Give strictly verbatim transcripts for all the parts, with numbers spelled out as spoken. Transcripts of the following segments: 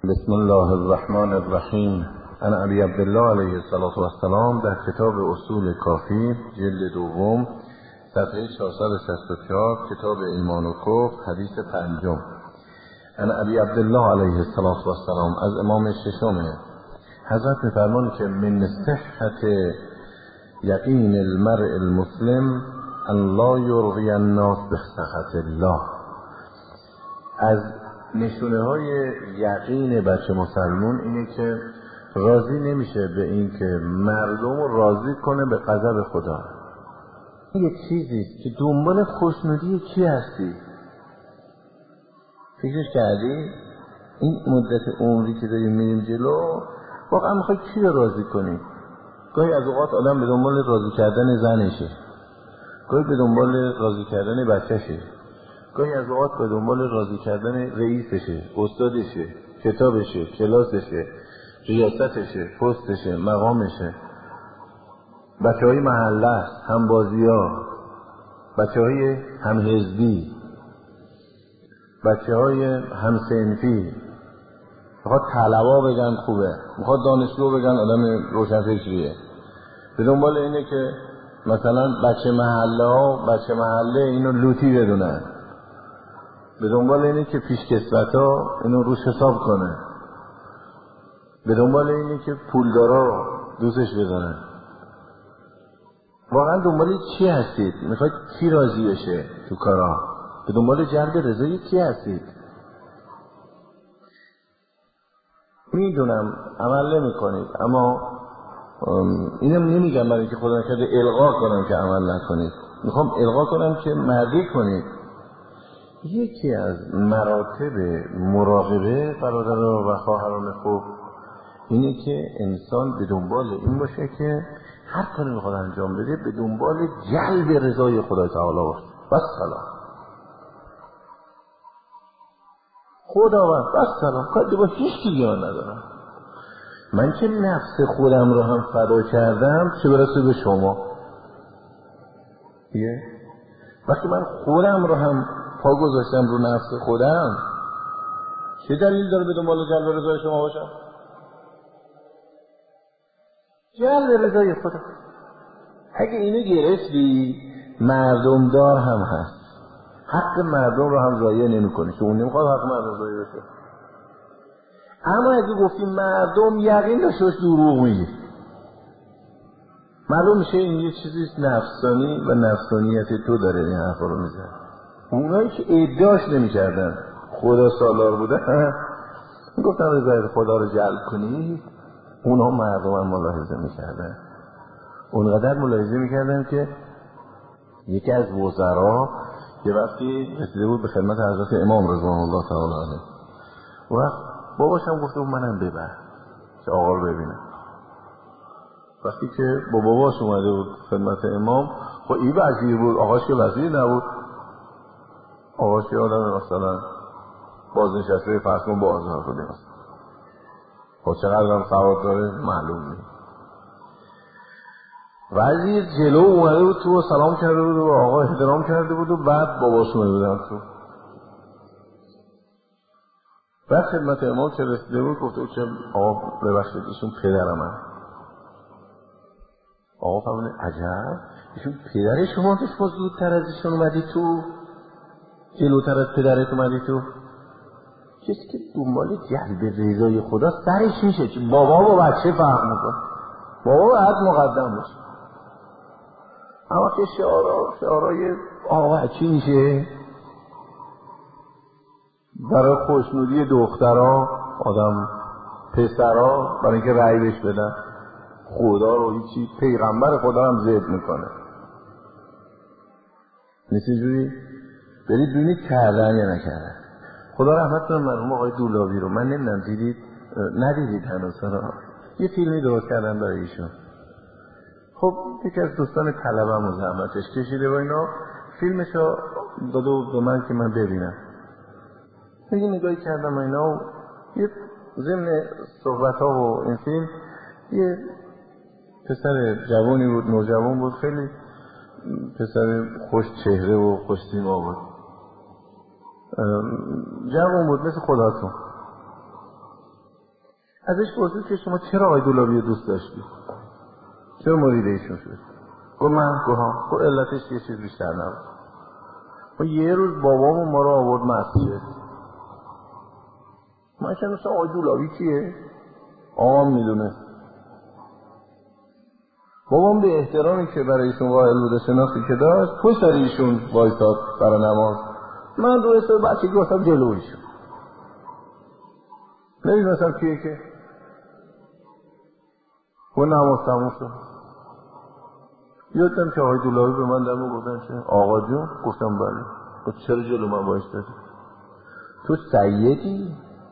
بسم الله الرحمن الرحیم. عن ابی عبدالله علیه الصلاة والسلام در کتاب اصول کافی جلد دوم صفحه چهارصد و شصت و چهار کتاب ایمان و کفر حدیث پنجم. عن ابی عبدالله علیه الصلاة والسلام از امام ششم حضرت می‌فرمایند که من صحت یقین المرء المسلم ان لا یرضی الناس بسخط الله، از نشونه های یقین بچه مسلمون اینه که راضی نمیشه به این که مردم رو راضی کنه به غضب خدا. یه چیزیست که دنبال خوشنودی کی هستی؟ فکرش کردی؟ این مدت عمری که داریم میریم جلو واقعا میخوای کی رو راضی کنی؟ گاهی از اوقات آدم به دنبال راضی کردن زنشه، گاهی به دنبال راضی کردن بچهشه، گاهی از اوقات به دنبال راضی کردن رئیسشه، استادشه، کتابشه، کلاسشه، ریاستشه، پستشه، مقامشه، بچه های محله است، همبازی ها، بچه های همحزبی، بچه های همسنفی. میخواد طلبا بگن خوبه، میخواد دانشجو بگن آدم روشنفکریه. به دنبال اینه که مثلا بچه محله ها بچه محله اینو لوتی بدونن. به دنبال اینه که پیشکسوت ها اینو روش حساب کنه. به دنبال اینه که پولدارا دوستش بدارن. واقعا دنبال چی هستید؟ میخواید کی راضی بشه تو کارا؟ به دنبال جلب رضای کی هستید؟ میدونم عمل نمی کنید، اما اینم نمیگم برای که خدا نکرده القا کنم که عمل نکنید. میخوام القا کنم که مردی کنید. یکی از مراتب مراقبه برادران و خواهران خوب اینه که انسان به دنبال این باشه که هر کاری میخواد انجام بده به دنبال جلب رضای خدای تعالی باشه. بس سلام خداوند، بس سلام، کاری با هیچ کی دیگه ندارم. من که نفس خودم رو هم فدا کردم چه برسه به شما؟ یه وقتی من خودم رو هم پا گذاشتم رو نفس خودم، چه دلیل داره به دنبال جلب رضای شما باشم؟ جلب رضای خدا. اگه اینو گرفتی مردم دار هم هست، حق مردم رو هم ضایع نمی‌کنی، چون اون نمیخواد حق مردم ضایع بشه. اما اگه گفتی مردم یقین داشته باش دروغ میگی، معلوم میشه این یه چیزی نفسانی و نفسانیت تو داره این حرفا رو میزنه. اونایی که ادعاش نمی‌کردن خدا سالار بودن گفتن رضای خدا رو جلب کنی، اونها مردم هم ملاحظه می‌کردن. اونقدر ملاحظه می‌کردن که یکی از وزرا یه وقتی رسیده بود به خدمت حضرت امام رضوان الله تعالی علیه، و باباش هم گفته بود منم ببر که آقا رو ببینم. وقتی که با باباش اومده بود خدمت امام، خب این وزیر بود، آقاش که وزیر نبود. آقاش که آدم مثلا بازنشسته فرض کن بازار بوده مثلا، خب چقدر هم سواد داره معلوم نیست. وزیر جلو اومده بود تو، سلام کرده بود و آقا احترام کرده بود و بعد باباش اومده بودن تو. بعد خدمت امام که رسیده بود گفته بود که آقا ببخشید ایشون پدرم هم. آقا فرمونه عجب، ایشون پدر شما که شما زودتر از ایشون اومدی تو، جلوتر از پدرت اومدی تو. کسی که دنبال جلب رضای خدا سرش میشه که بابا با بچه فهم میکنه، بابا باید مقدم باشه. اما که شعارا شعارای آقا چی میشه برای خوشنودی دخترها آدم پسرها برای اینکه رأی بهش بدن، خدا رو هیچی پیغمبر خدا هم ضد میکنه. مثل جوری برید ببینید کردن یا نکردن. خدا رحمت کنه مرحوم آقای دولابی رو، من نمیدونم دیدید ندیدید هنوز؟ یه فیلمی درست کردن برای ایشون. خب یکی از دوستان طلبم و زحمتش کشیده و اینا فیلمشو داده بود به من که من ببینم. یه نگاهی کردم و اینا و یه ضمن صحبت ها و این فیلم یه پسر جوانی بود، نوجوان بود، خیلی پسر خوش چهره و خوش سیما بود، جوان بود مثل خداتون. ازش پرسید که شما چرا آقای دولابی رو دوست داشتی؟ چرا مرید ایشون شد؟ گفت من گوها گفت علتش یه چیز بیشتر نبود. و یه روز بابامون ما رو آورد مسجد. من شنیدم آقای دولابی کیه؟ آقام میدونه. بابام به احترامی که برای ایشون قائل بوده، شناختی که داشت، پشت سر ایشون وایساد برای نماز. من دو سال بچگی گفتم جلو ایشون. نمیدونستم کیه که و نماز تموم شد. یادم که آقای دولابی به من دمو گفتن چه؟ آقا جون؟ گفتم بله. گفت چرا جلو من وایسادی؟ تو سیدی؟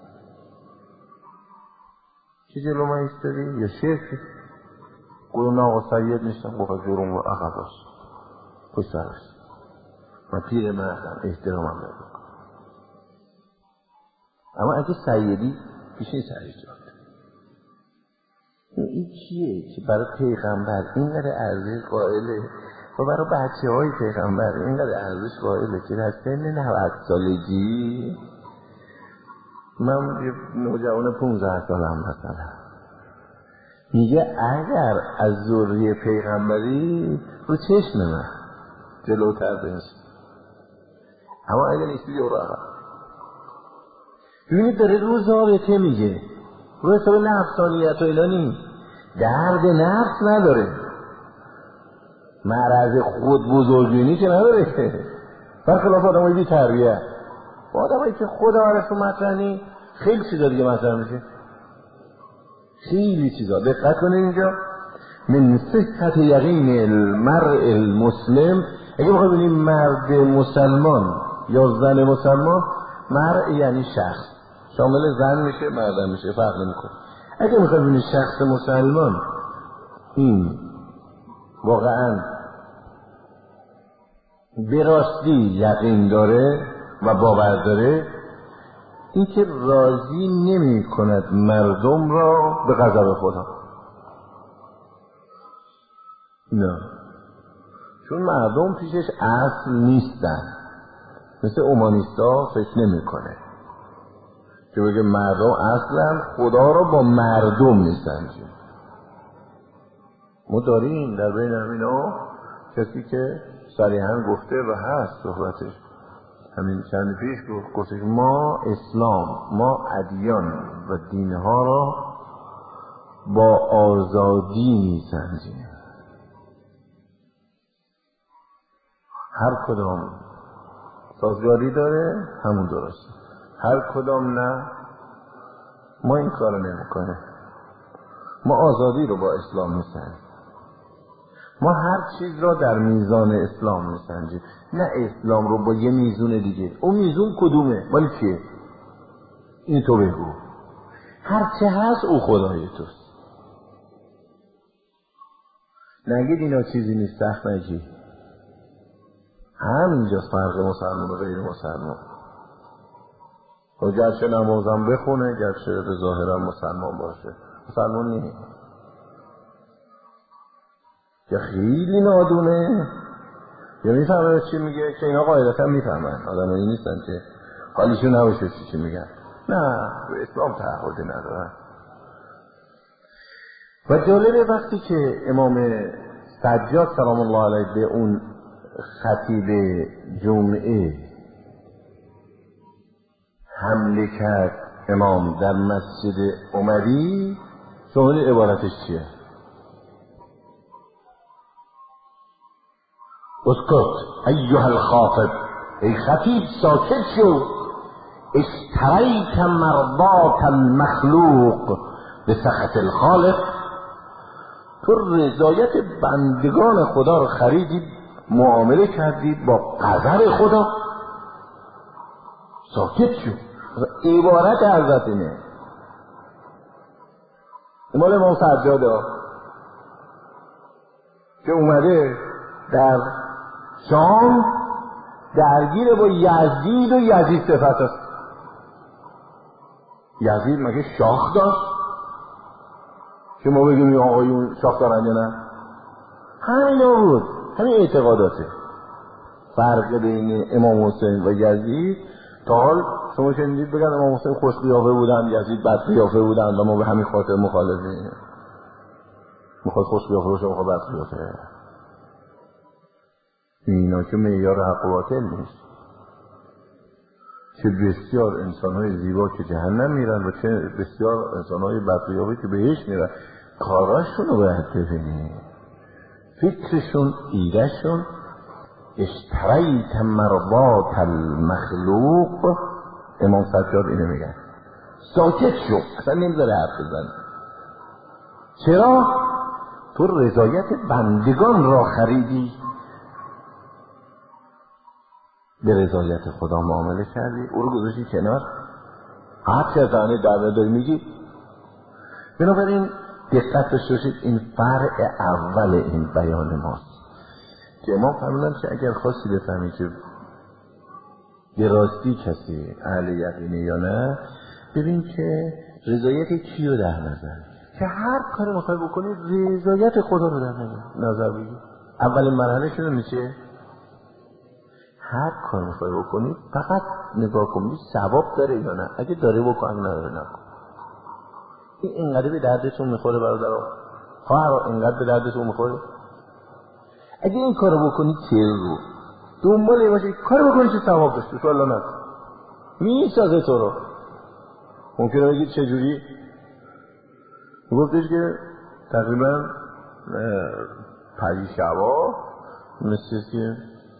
چه جلو من ایستادی؟ یا شیخ؟ گفتم نه آقا سید نیستم. گفت جلوم و عقب است. پشت سرش. من پیر مردم، احترامم دارم. اما اگه سیدی پیشین سرش جاد. این چیه که برای پیغمبر اینقدر ارزش قائله و برای بچه های پیغمبر اینقدر ارزش قائله که در سن نود سالگی من یه نوجوان پونزده سالم مثلا میگه اگر از ذریه پیغمبری رو چشم من جلوتر بنشی، اما اگر نیستی یه رقم. ببینید داره روز رابطه میگه، روی حساب نفسانیت و ایلانی درد نفس نداره، مرض خود بزرگینی که نداره. برخلاف آدم های بی تربیت و آدم هایی که خود عرفو مطرحی خیلی چیزا دیگه مطرح میشه، خیلی چیزا. دقت کنید اینجا من صحت یقین المرء المسلم. اگه بخواه ببینیم مرد مسلمان یا زن مسلمان، مرء یعنی شخص، شامل زن میشه مردم میشه، فرق نمیکنه. اگه میخواه ببینید شخص مسلمان این واقعا به راستی یقین داره و باور داره، این که راضی نمی کند مردم را به غضب خدا. نه، چون مردم پیشش اصل نیستن. مثل اومانیستا فکر نمی کنه که بگه مردم اصلا خدا را با مردم میسنجه. ما داریم در بین همینا کسی که صریحاً گفته و هست صحبتش همین چند پیش گفت گفتش ما اسلام، ما ادیان و دینها را با آزادی میسنجیم. هر کدام سازگاری داره همون درسته، هر کدام نه ما این کارو نمیکنه. ما آزادی رو با اسلام میسنجیم، ما هر چیز را در میزان اسلام میسنجیم، نه اسلام رو با یه میزون دیگه. اون میزون کدومه؟ مال کیه؟ این تو بگو. هر چه هست او خدای توست. نگید اینا چیزی نیست، سخت نگید. همینجاست فرق مسلمان و غیر مسلمان. و گرچه نمازم بخونه، گرچه به ظاهرم مسلمان باشه، مسلمان نیست. یا خیلی نادونه یا میفهمه چی میگه، که اینا قاعدتا میفهمن، آدم هایی نیستن که حالیشون نباشه چی چی میگن. نه، به اسلام تعهدی ندارن. و جالبه وقتی که امام سجاد سلام الله علیه به اون خطیب جمعه حمله کرد امام در مسجد عمری، شما عبارتش چیه؟ اسکت ایها الخاطب، ای خطیب ساکت شو، اشتریت مرضات المخلوق به سخط الخالق. تو رضایت بندگان خدا رو خریدی، معامله کردی با قدر خدا. ساکت شو. عبارت حضرت اینه. مال امام سجاده که اومده در شام درگیر با یزید و یزید صفت است. یزید مگه شاخ داشت که ما بگیم آقایون شاخ دارن یا نه؟ همین بود، همین اعتقاداته. فرق بین امام حسین و یزید تا حال شما شنیدید بگن امام حسین خوش قیافه بودن، یزید بد قیافه بودن و ما به همین خاطر مخالفیم؟ میخواد خوش قیافه باشه، میخواد بد قیافه. اینا که معیار حق و باطل نیست. چه بسیار انسان‌های زیبا که جهنم میرن و چه بسیار انسان‌های بد قیافه که بهشت میرن. کاراشون رو باید ببینید، فکرشون، ایدهشون. اشتریت مرضات المخلوق، امام سجاد اینو میگن. ساکت شو، اصلا نمیذاره حرف بزنه. چرا؟ تو رضایت بندگان را خریدی، به رضایت خدا معامله کردی، او رو گذاشتی کنار. هر چه از آنه دعوه داری میگی. بنابراین دقت داشته باشید، این فرع اول این بیان ماست که امام فرمودن که اگر خواستی بفهمی که به راستی کسی اهل یقینه یا نه، ببین که رضایت کی رو در نظر، که هر کاری میخوای بکنی رضایت خدا رو در نظر بگیر. اولین مرحله شده میشه هر کار میخوای بکنی فقط نگاه کنی ثواب داره یا نه. اگه داره بکن، اگه نداره نکن. این اینقدر به دردتون میخوره برادرها، خواهرها، اینقدر به دردتون میخوره. اگه این کارو بکنی چه رو دنبال این باشه کارو بکنی که ثواب داشته باشه، والله نکن، میسازه تو رو. ممکنه بگید چه جوری؟ گفتش که تقریبا پری شبا مثل که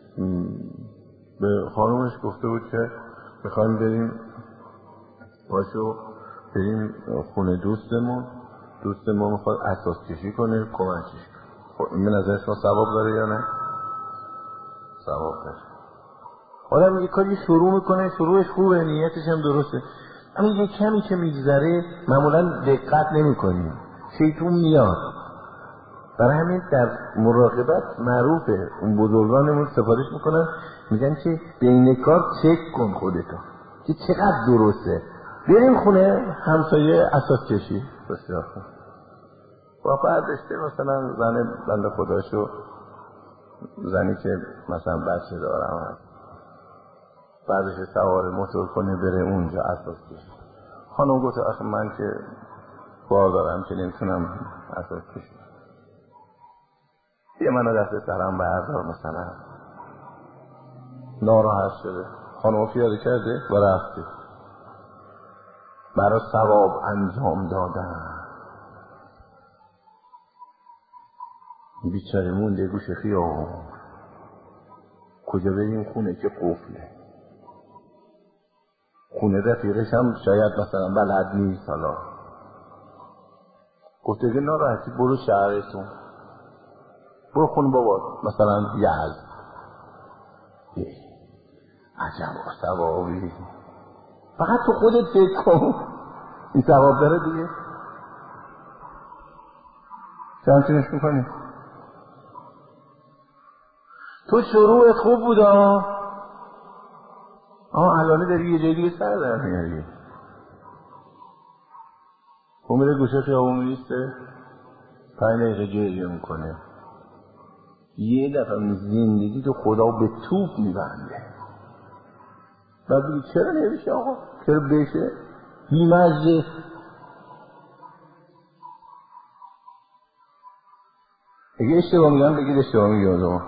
به خانومش گفته بود که میخوایم بریم باشو بریم خونه دوستمون، دوست ما میخواد اساس کشی کنه، کمکش کنه. خب این به نظر شما ثواب داره یا نه؟ ثواب داره. آدم یه کاری شروع میکنه، شروعش خوبه، نیتش هم درسته، اما یه کمی که میگذره معمولا دقت نمیکنیم، شیطون میاد. برای همین در مراقبت معروفه، اون بزرگانمون سفارش میکنن، میگن که بین کار چک کن خودتو که چقدر درسته. بریم خونه همسایه اساس کشی، بسیار خوب. با برداشته مثلا زن بنده خداشو، زنی که مثلا بچه دارم هست، بعدش سوار موتور کنه بره اونجا اساس کشی. خانم گفت آخه من که بار دارم که نمیتونم اساس کشی، یه منو دست سرم بردار. مثلا ناراحت شده، خانم پیاده کرده و رفته برای ثواب انجام دادن. بیچاره مونده گوشه خیابون، کجا بریم؟ خونه که قفله، خونه رفیقش هم شاید مثلا بلد نیست. حالا گفته که ناراحتی برو شهرتون، برو خونه بابا مثلا یزد. عجب ثوابی، فقط تو خودت فکر کن این ثواب داره دیگه. چندتونش میکنی؟ تو شروعت خوب بود آه آه الانه داری یه جای دیگه سر در میاری. میره گوشه خیابون میسته، پنج دقیقه گریه میکنه، یه دفعه زندگی تو خدا به توپ میبنده. بعد بگی چرا نمیشه آقا؟ چرا بشه؟ بیمزه. اگه اشتباه میگم بگید اشتباه میگم.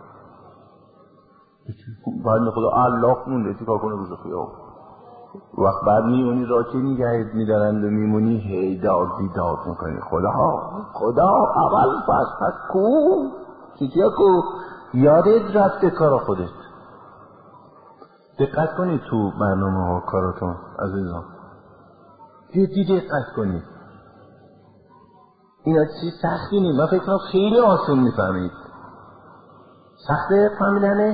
بعد خدا الله مونده چی کار کنه روز خیابون. وقت بعد میمونی را که نگهت میدارند و میمونی هی داد بیداد میکنی خدا خدا اول پس پس کو چیچیا کو یادت رفته کار خودت. دقت کنید تو برنامه ها کاراتون عزیزان، جدی دقت کنید. اینا چیز سختی نیست، من فکر کنم خیلی آسون میفهمید. سخته فهمیدنش؟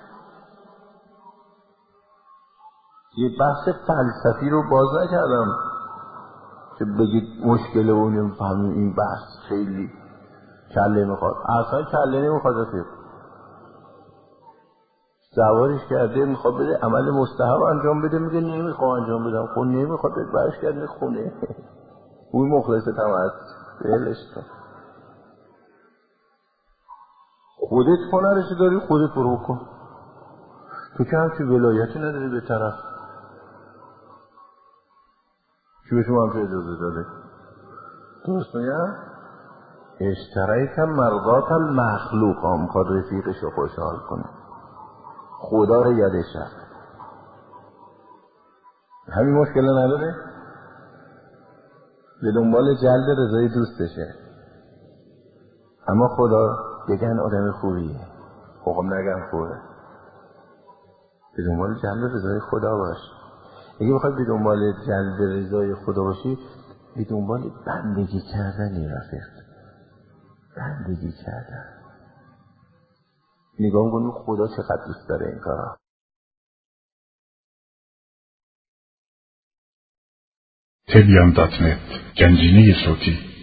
یه بحث فلسفی رو باز نکردم که بگید مشکل اون نمیفهمیم. این بحث خیلی کله میخواد، اصلا کله نمیخواد. رفیق سوارش کرده میخواد بده عمل مستحب انجام بده، میگه نمیخوام انجام بدم. خب نمیخواد بده، برش کرده خونه. اون مخلصت هم هست، بهلش کن. خودت هنرش داری، خودت برو کن. تو که همچی ولایتی نداری به طرف. کی به شما هم اجازه داده؟ درست میگم؟ اشتریت مرضات المخلوق ها، میخواد رفیقش رو خوشحال کنه، خدا رو یادش رفت. همین مشکل نداره؟ به دنبال جلب رضای دوستشه، اما خدا بگن آدم خوبیه، خب نگم خوبه. به دنبال جلب رضای خدا باش. اگه بخوای به دنبال جلب رضای خدا باشی، به دنبال بندگی کردنی رفیق، بندگی کردن. نگاه کن خدا چقدر دوست داره این کارا. تبیان دات نت، گنجینه صوتی.